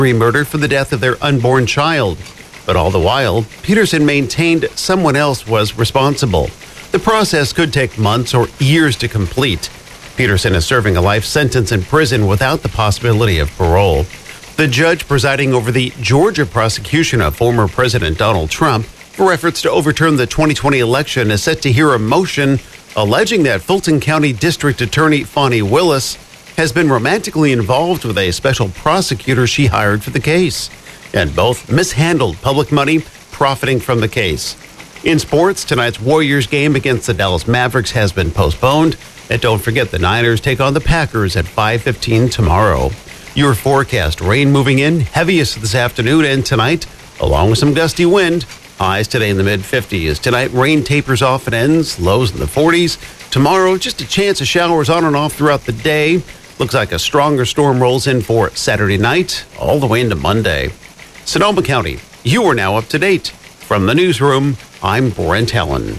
murdered for the death of their unborn child. But all the while, Peterson maintained someone else was responsible. The process could take months or years to complete. Peterson is serving a life sentence in prison without the possibility of parole. The judge presiding over the Georgia prosecution of former President Donald Trump for efforts to overturn the 2020 election is set to hear a motion alleging that Fulton County District Attorney Fani Willis has been romantically involved with a special prosecutor she hired for the case, and both mishandled public money profiting from the case. In sports, tonight's Warriors game against the Dallas Mavericks has been postponed. And don't forget, the Niners take on the Packers at 5:15 tomorrow. Your forecast: rain moving in, heaviest this afternoon and tonight, along with some gusty wind. Highs today in the mid-50s. Tonight, rain tapers off and ends, lows in the 40s. Tomorrow, just a chance of showers on and off throughout the day. Looks like a stronger storm rolls in for Saturday night, all the way into Monday. Sonoma County, you are now up to date. From the newsroom, I'm Brent Helen.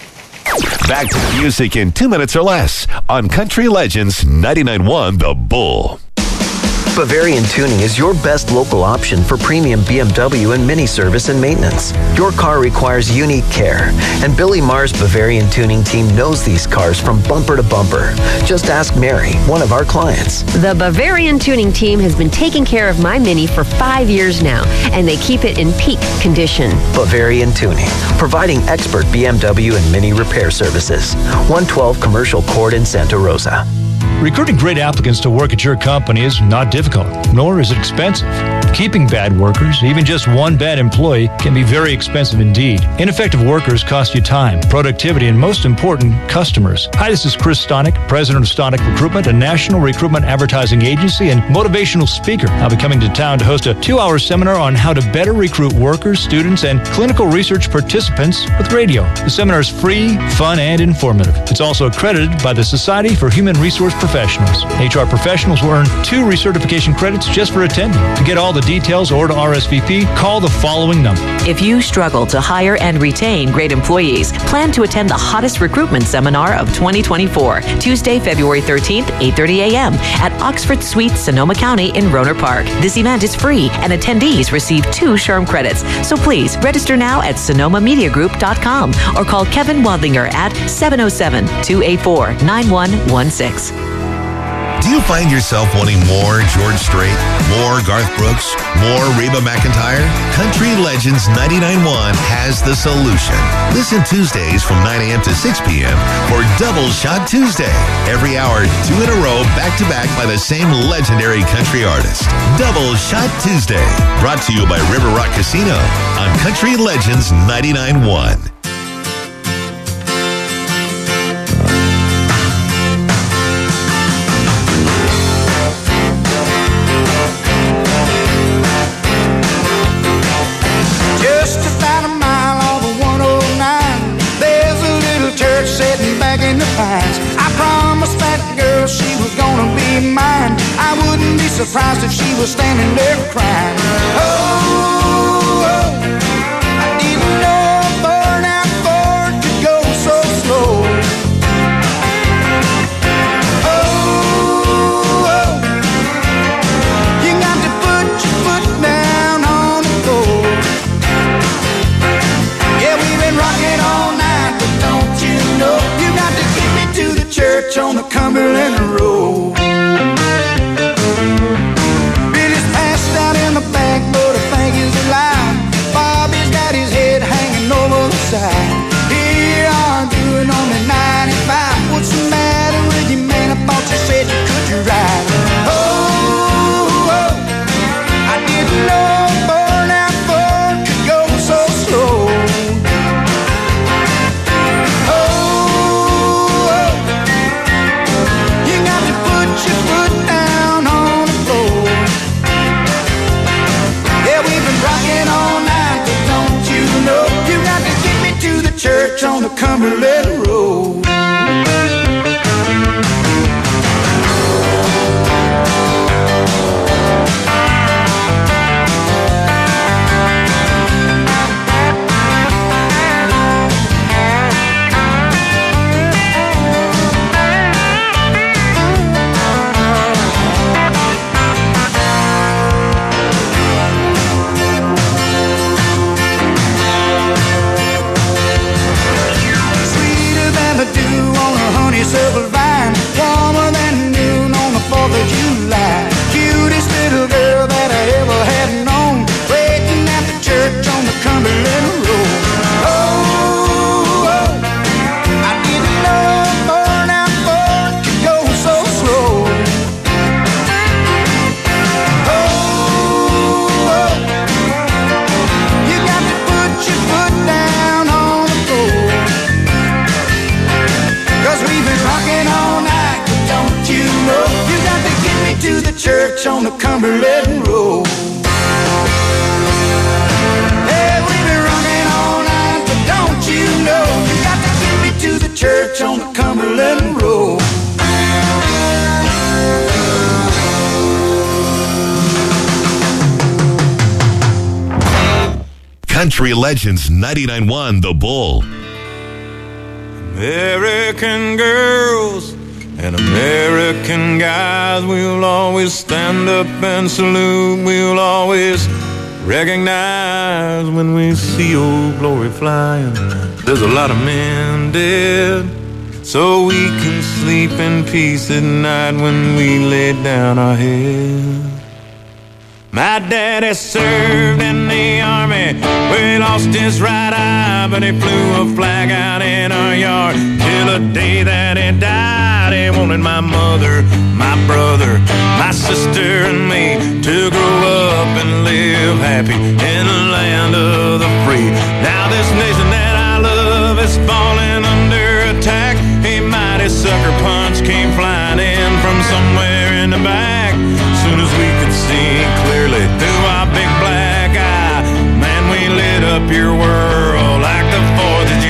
Back to music in 2 minutes or less on Country Legends 99.1 The Bull. Bavarian Tuning is your best local option for premium BMW and Mini service and maintenance. Your car requires unique care, and Billy Marr's Bavarian Tuning team knows these cars from bumper to bumper. Just ask Mary, one of our clients. The Bavarian Tuning team has been taking care of my Mini for 5 years now, and they keep it in peak condition. Bavarian Tuning, providing expert BMW and Mini repair services. 112 Commercial Court in Santa Rosa. Recruiting great applicants to work at your company is not difficult, nor is it expensive. Keeping bad workers, even just one bad employee, can be very expensive indeed. Ineffective workers cost you time, productivity, and most important, customers. Hi, this is Chris Stonick, president of Stonick Recruitment, a national recruitment advertising agency and motivational speaker. I'll be coming to town to host a 2-hour seminar on how to better recruit workers, students, and clinical research participants with radio. The seminar is free, fun, and informative. It's also accredited by the Society for Human Resource Professionals. HR professionals will earn 2 recertification credits just for attending. To get all the details or to RSVP, call the following number. If you struggle to hire and retain great employees, plan to attend the hottest recruitment seminar of 2024, Tuesday, February 13th, 8:30 a.m. at Oxford Suites, Sonoma County in Rohnert Park. This event is free and attendees receive 2 SHRM credits. So please register now at sonomamediagroup.com or call Kevin Wadlinger at 707-284-9116. Do you find yourself wanting more George Strait, more Garth Brooks, more Reba McEntire? Country Legends 99.1 has the solution. Listen Tuesdays from 9 a.m. to 6 p.m. for Double Shot Tuesday. Every hour, 2 in a row, back-to-back by the same legendary country artist. Double Shot Tuesday. Brought to you by River Rock Casino on Country Legends 99.1. I promised that girl she was gonna be mine. I wouldn't be surprised if she was standing there crying. Oh, I didn't know a burnout Ford could go so slow. Oh, you got to put your foot down on the floor. Yeah, we've been rocking all night, but don't you know you got to get me to the church on the Cumberland Road. Billy's passed out in the back, but I think he's alive. Bobby's got his head hanging over the side. Here I'm doing only 95. What's the matter with you, man? I thought you said you could ride. Oh, I didn't know a burnout Ford could go so slow. You got to put your foot down on the floor. Yeah, we've been rocking all night, but don't you know you got to get me to the church on the Cumberland Road. the Cumberland Road. Hey, we've been running all night, but don't you know you got to get me to the church on the Cumberland Road. Country Legends 99.1 The Bull. American girls and American guys, we'll always stand up and salute. We'll always recognize when we see old glory flying. There's a lot of men dead, so we can sleep in peace at night when we lay down our head. My daddy served in the army, where he lost his right eye, but he flew a flag out in our yard till the day that he died. He wanted my mother, my brother, my sister, and me to grow up and live happy in the land of the free. Now this nation that I love is falling under attack. A mighty sucker punch came flying in from somewhere in the back. Soon as we could see clearly through our big black eye, man, we lit up your world like the 4th of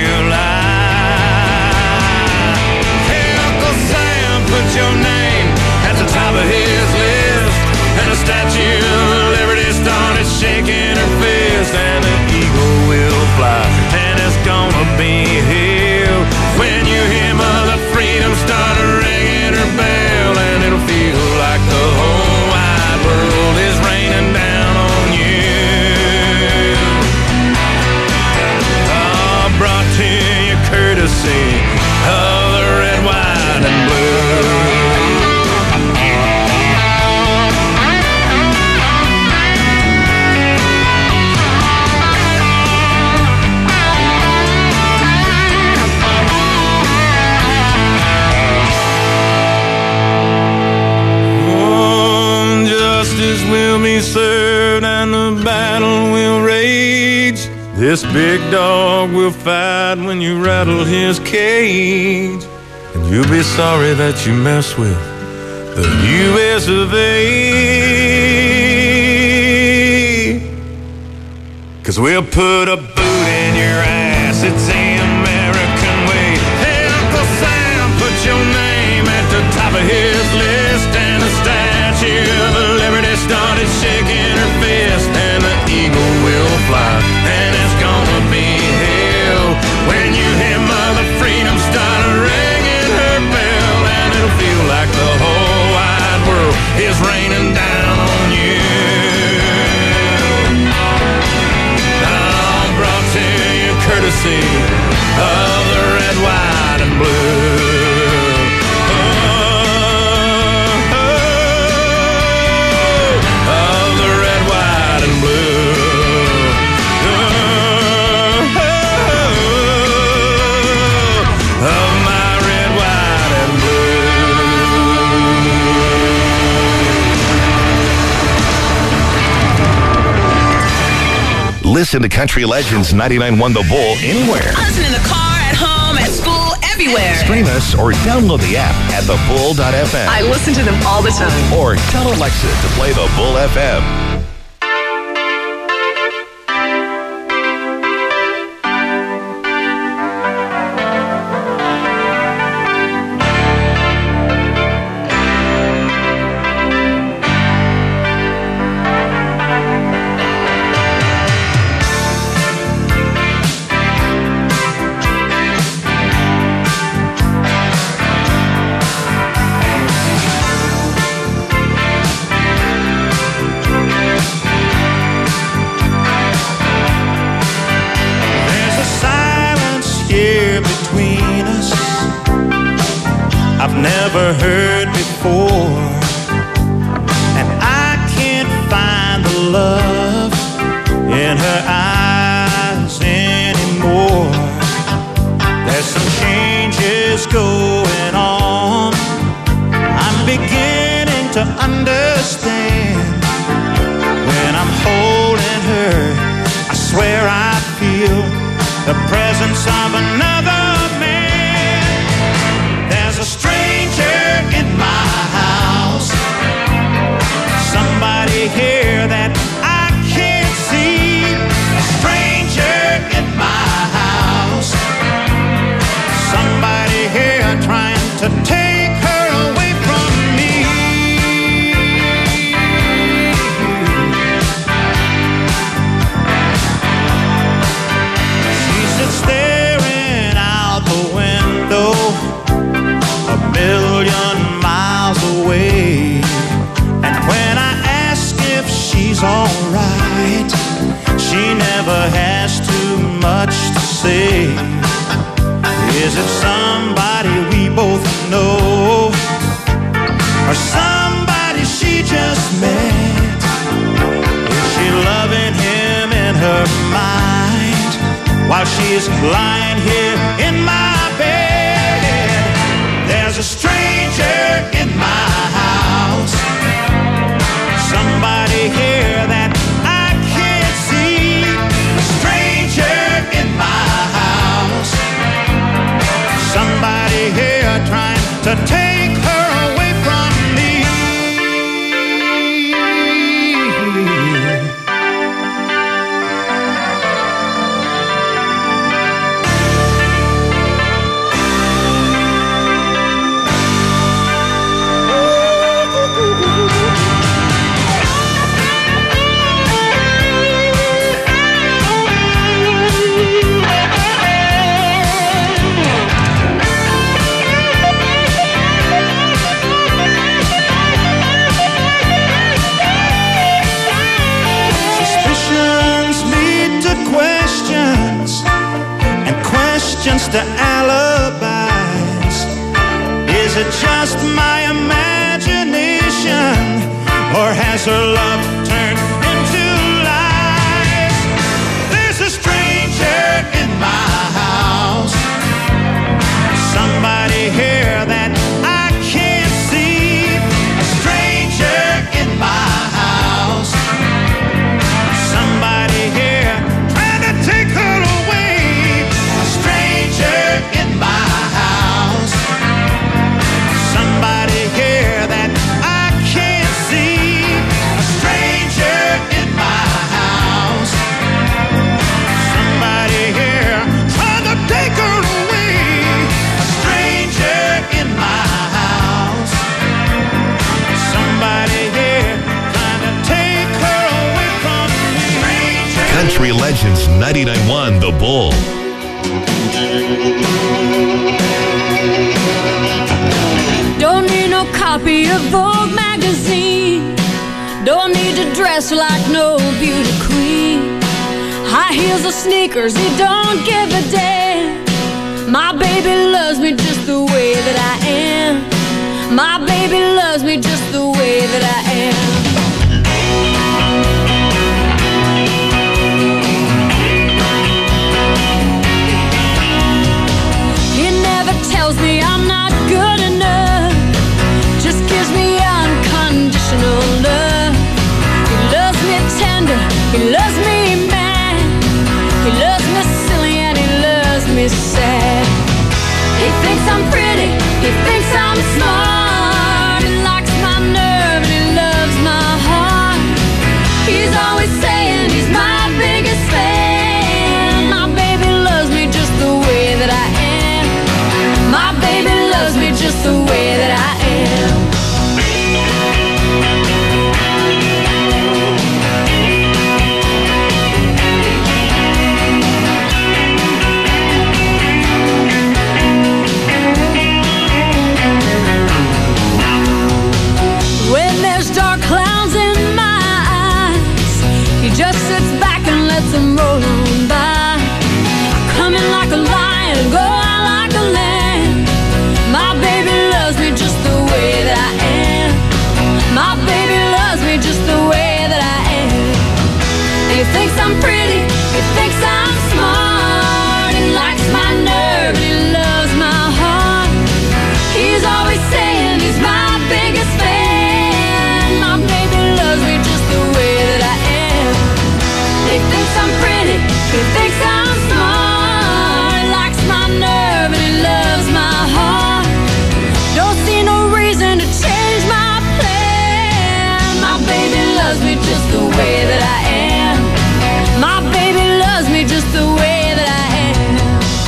July. Hey, Uncle Sam, put your name at the top of his list, and the Statue of Liberty started shaking her fist, and the eagle will fly, and it's gonna be here when you hear Mother Freedom start ringing her bell, and it'll feel like the whole wide world is raining down on you. Oh, brought to you courtesy of the red, white, and blue. Will be served and the battle will rage. This big dog will fight when you rattle his cage, and you'll be sorry that you mess with the U.S. of A. 'Cause we'll put a boot in your ass, it's the American way. Hey, Uncle Sam, put your name at the top of his list, and the Statue of Liberty started shaking her fist, and the eagle will fly, and it's gonna be hell when you hear Mother Freedom start ringing her bell, and it'll feel like the whole wide world is raining down on you. I'm brought to you courtesy of the red, white, and blue. Listen to Country Legends 99.1 The Bull anywhere. Listen in the car, at home, at school, everywhere. Stream us or download the app at thebull.fm. I listen to them all the time. Or tell Alexa to play The Bull FM. Never heard before, and I can't find the love in her eyes anymore. There's some changes going on, I'm beginning to understand. When I'm holding her, I swear I feel the presence of another man. There's a stranger in my house, somebody she's alright. She never has too much to say. Is it somebody we both know, or somebody she just met? Is she loving him in her mind while she's lying here in my bed? There's a stranger in my house, somebody here that I can't see. A stranger in my house, somebody here trying to take her away from me. To alibis. Is it just my imagination, or has her love turned into lies? There's a stranger in my house, somebody here that I can't see. A stranger in my house, somebody here trying to take her away. In my house, somebody here that I can't see. A stranger in my house, somebody here trying to take her away. A stranger in my house, somebody here trying to take her away from me. Country Legends 99.1 The Bull. Don't need no copy of Vogue magazine. Don't need to dress like no beauty queen. High heels or sneakers, he don't give a damn. My baby loves me just the way that I am. My baby loves me just the way that I am. Tells me I'm not good enough, just gives me unconditional love. He loves me tender, he loves me mad, he loves me silly and he loves me sad. He thinks I'm pretty, he thinks I'm smart, he likes my nerve and he loves my heart. He's always saying he's my biggest fan. My baby loves me just the way that I am. My baby loves me just the way that I am. When there's dark clouds in my eyes, he just sits back and lets them roll on by. Come in like a lion, go out like a lamb. My baby loves me just the way that I am. My baby loves me just the way that I am. And he thinks I'm pretty, he thinks I'm smart, he likes my nerve and he loves my heart. He's always saying he's my biggest fan. My baby loves me just the way that I am. He thinks I'm pretty, he thinks I'm smart, he likes my nerve and he loves my heart. Don't see no reason to change my plan. My baby loves me just the way that I am. My baby loves me just the way that I am.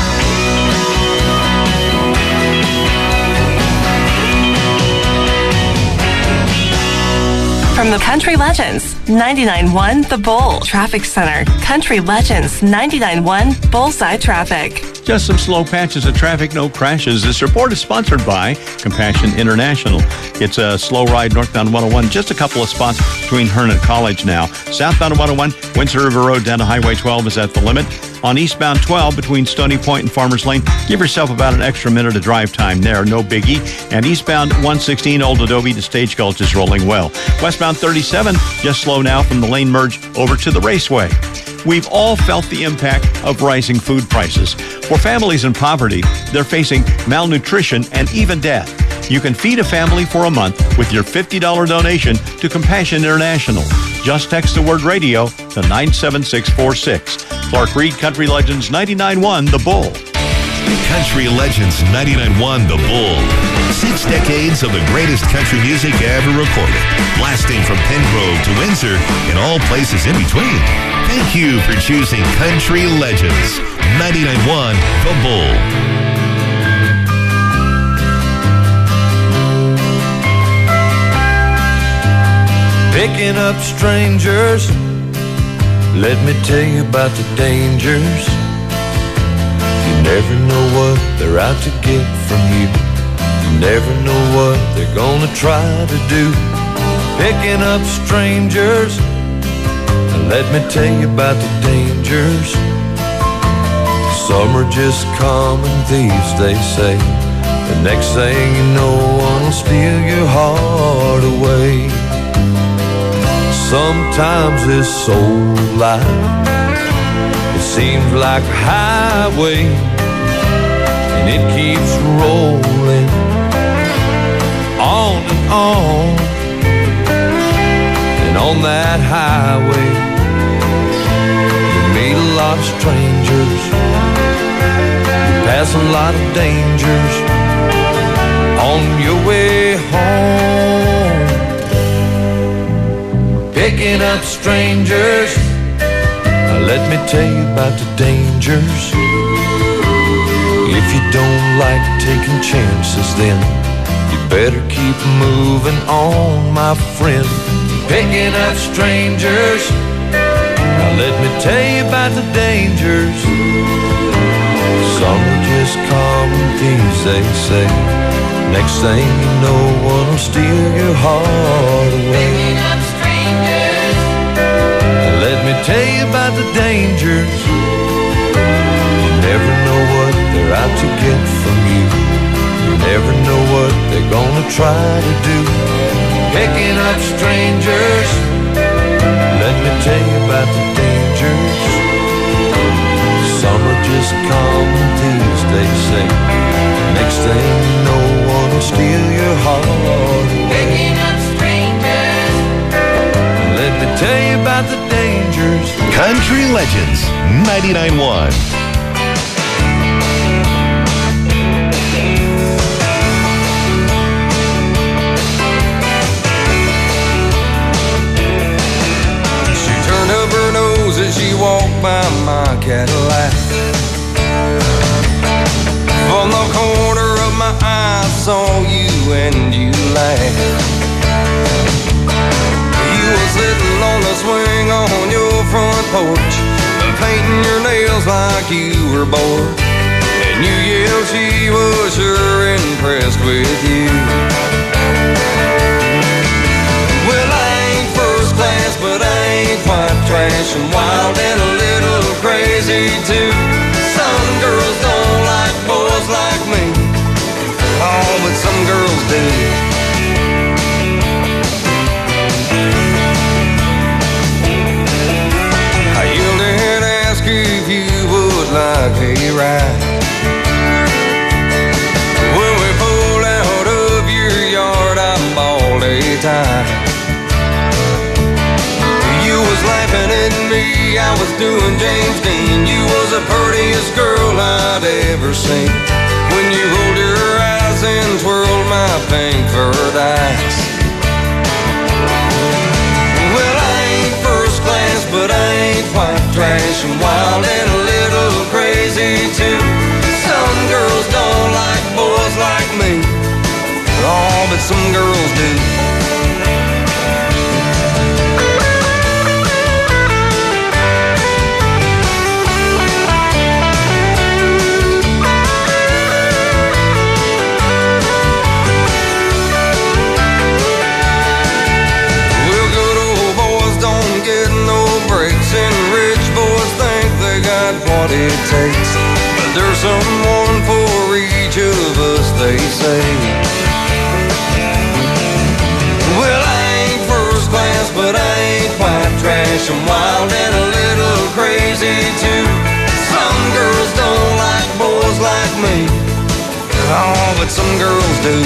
From the Country Legends 99.1 The Bull Traffic Center. Country Legends 99.1 Bullseye Traffic. Just some slow patches of traffic, no crashes. This report is sponsored by Compassion International. It's a slow ride northbound 101, just a couple of spots between Hearn and College now. Southbound 101, Windsor River Road down to Highway 12 is at the limit. On eastbound 12 between Stony Point and Farmers Lane, give yourself about an extra minute of drive time there, no biggie. And eastbound 116 Old Adobe to Stagecoach is rolling well. Westbound 37, just slow now from the lane merge over to the Raceway. We've all felt the impact of rising food prices. For families in poverty, they're facing malnutrition and even death. You can feed a family for a month with your $50 donation to Compassion International. Just text the word radio to 97646. Clark Reed, Country Legends 99.1 The Bull. Country Legends 99.1 The Bull. 6 decades of the greatest country music ever recorded. Blasting from Pengrove to Windsor and all places in between. Thank you for choosing Country Legends 99.1 The Bull. Picking up strangers, let me tell you about the dangers. You never know what they're out to get from you. You never know what they're gonna try to do. Picking up strangers, let me tell you about the dangers. Some are just common thieves, they say. The next thing you know, one will steal your heart away. Sometimes this soul life, it seems like a highway, and it keeps rolling on and on. And on that highway, you meet a lot of strangers, you pass a lot of dangers on your way home. Picking up strangers, let me tell you about the dangers. If you don't like taking chances, then you better keep moving on, my friend. Picking up strangers, let me tell you about the dangers. Some are just common thieves, they say. Next thing you know, one will steal your heart away. Picking up strangers, let me tell you about the dangers. You never know what they're out to get from you. You never know what they're gonna try to do. Picking up strangers, let me tell you about the dangers. Some are just common thieves, they say. Next thing you know, one will steal your heart away. Picking up strangers, let me tell you about the dangers. Country Legends 99.1. She turned up her nose as she walked by my Cadillac. From the corner of my eye, I saw you and you laughed. You were sitting on the swing on your front porch, painting your nails like you were bored. And you yelled she was sure impressed with you. Well, I ain't first class, but I ain't quite trash. I'm wild and a little crazy too. Some girls don't like boys like me, oh, but some girls do. I yelled and asked if you would like a ride. When we pulled out of your yard, I bawled a time. You was laughing at me, I was doing James Dean. You was the prettiest girl I'd ever seen. When you rolled your eyes and twirled my pink furred eyes. Well, I ain't first class, but I ain't quite trash. I'm wild and a little crazy too. Some girls don't like boys like me, oh, but some girls do. what it takes. But there's someone for each of us, they say. Well, I ain't first class, but I ain't quite trash. I'm wild and a little crazy too. Some girls don't like boys like me. Oh, but some girls do.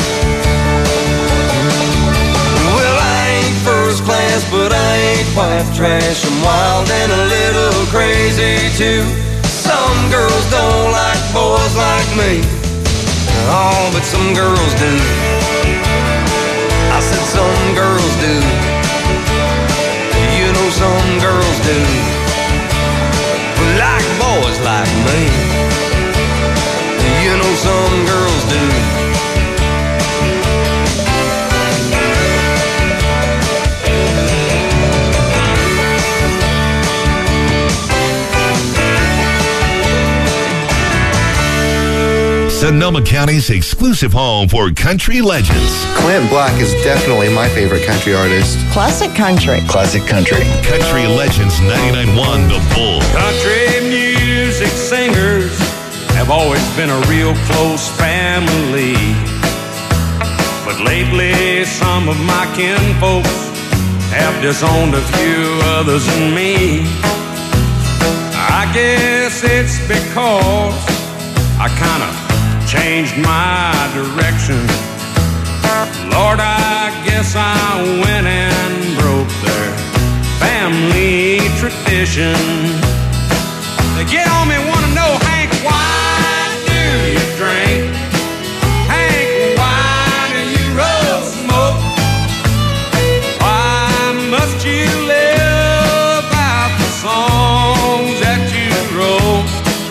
Well, I ain't first class, but I ain't quite trash. I'm wild and a little crazy too. Some girls don't like boys like me. Oh, but some girls do. I said some girls do. You know some girls do. Like boys like me. You know some girls do. Sonoma County's exclusive home for country legends. Clint Black is definitely my favorite country artist. Classic country. Classic country. Country Legends 99.1 The Bull. Country music singers have always been a real close family. But lately some of my kinfolks have disowned a few others than me. I guess it's because I kind of changed my direction. Lord, I guess I went and broke their family tradition. They get on me, want to know, Hank, why do you drink? Hank, why do you roll smoke? Why must you live out the songs that you wrote?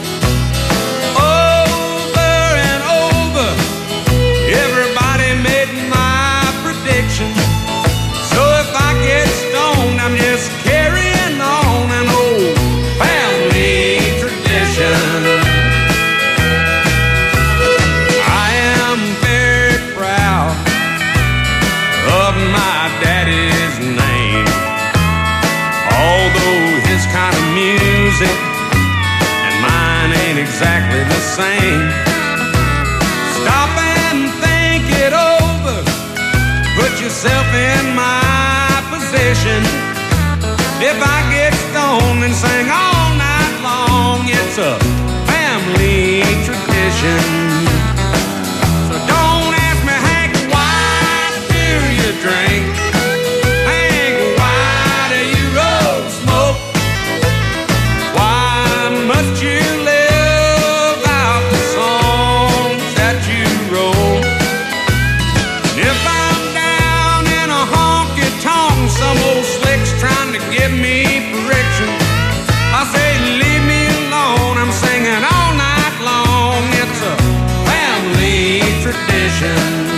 So if I get stoned, I'm just carrying on an old family tradition. I am very proud of my daddy's name, although his kind of music and mine ain't exactly the same. Stop and think it over. Put yourself in my position. If I get stoned and sing all night long, it's a family tradition. So don't ask me, Hank, why do you drink? Hank, why do you roll smoke? Why must you live out the songs that you wrote? If I'm some old slick's trying to give me friction, I say leave me alone. I'm singing all night long. It's a family tradition.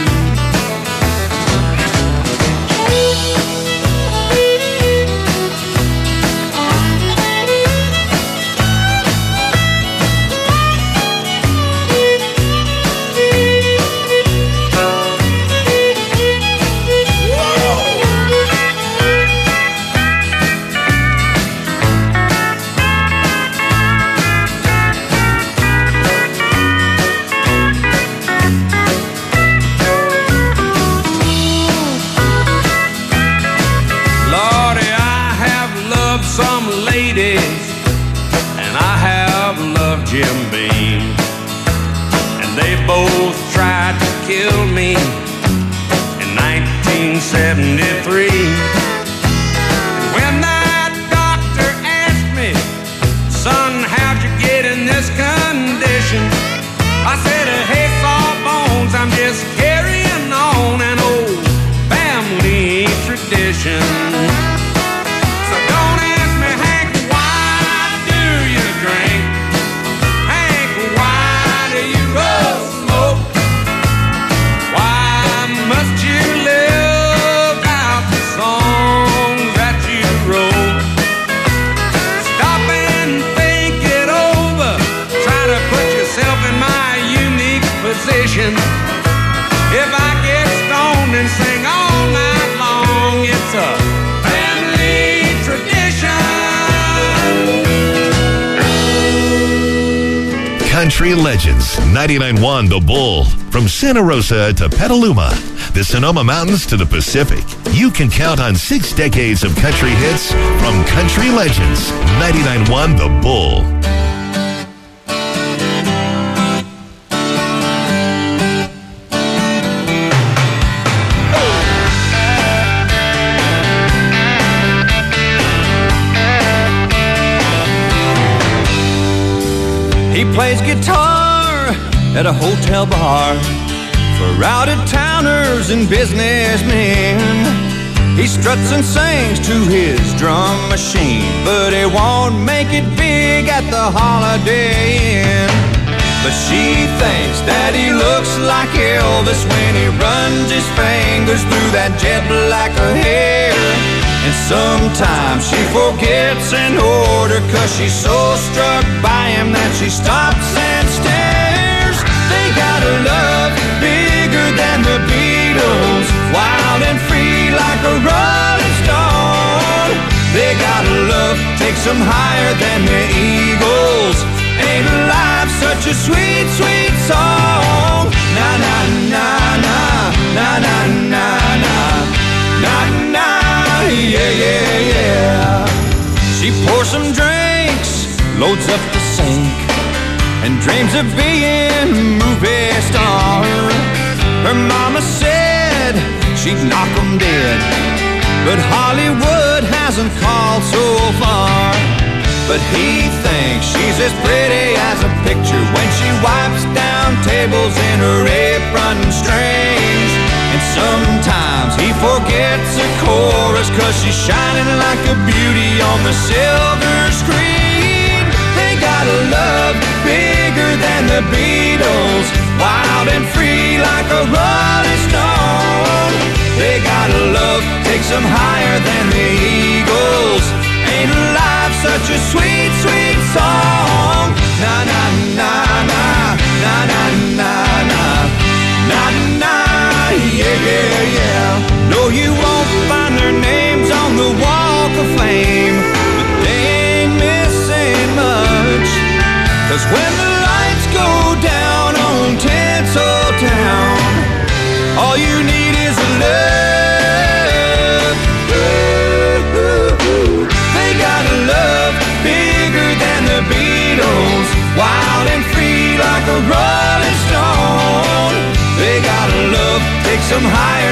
Jim Beam, and they both tried to kill me in 1973. When that doctor asked me, son, how'd you get in this condition? I said, hey, Sawbones, I'm just carrying on an old family tradition. So don't ask me, Hank, why do you drink? Country Legends 99.1 The Bull. From Santa Rosa to Petaluma, the Sonoma Mountains to the Pacific, you can count on 6 decades of country hits from Country Legends 99.1 The Bull. He plays guitar at a hotel bar for out-of-towners and businessmen. He struts and sings to his drum machine, but he won't make it big at the Holiday Inn. But she thinks that he looks like Elvis when he runs his fingers through that jet black hair. And sometimes she forgets an order 'cause she's so struck by him that she stops and stares. They got a love bigger than the Beatles, wild and free like a rolling stone. They got a love takes them higher than the Eagles. Ain't life such a sweet, sweet song? Na na na na na na na na na na. Yeah, yeah, yeah. She pours some drinks, loads up the sink, and dreams of being a movie star. Her mama said she'd knock 'em dead, but Hollywood hasn't called so far. But he thinks she's as pretty as a picture when she wipes down tables in her apron strings. And sometimes he forgets a chorus 'cause she's shining like a beauty on the silver screen. They got a love bigger than the Beatles, wild and free like a rolling stone. They got a love takes them higher than the Eagles. Ain't life such a sweet, sweet song? Na na na na na na na na na na. Yeah, yeah, yeah. No, you won't find their names on the Walk of Fame, but they ain't missing much. 'Cause when the lights go down on Tinsel Town, all you need is a love. Ooh, ooh, ooh. They got a love bigger than the Beatles, wild and free like a rolling stone. They got a love takes them higher